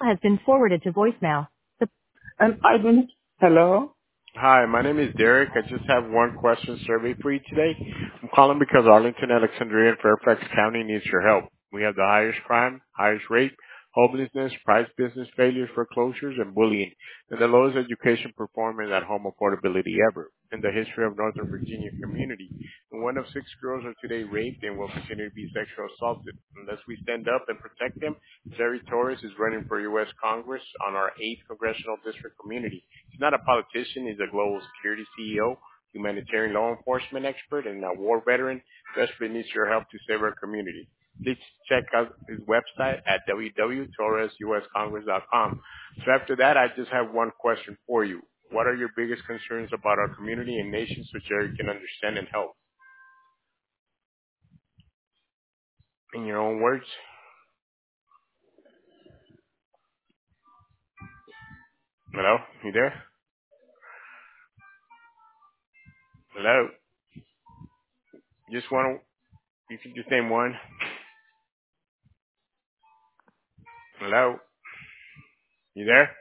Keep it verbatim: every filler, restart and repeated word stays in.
has been forwarded to voicemail. The And I've been, hello? Hi, my name is Derek. I just have one question survey for you today. I'm calling because Arlington, Alexandria, and Fairfax County needs your help. We have the highest crime, highest rape, homelessness, price business failures, foreclosures, and bullying, and the lowest education performance at home affordability ever in the history of Northern Virginia community. And one of six girls are today raped and will continue to be sexually assaulted. Unless we stand up and protect them, Jerry Torres is running for U S Congress on our eighth Congressional District community. He's not a politician. He's a global security C E O, humanitarian law enforcement expert, and a war veteran. Desperately needs your help to save our community. Please check out his website at w w w dot torres u s congress dot com. So after that, I just have one question for you. What are your biggest concerns about our community and nation so Jerry can understand and help? In your own words. Hello? You there? Hello? Just one. You can just name one. Hello? You there?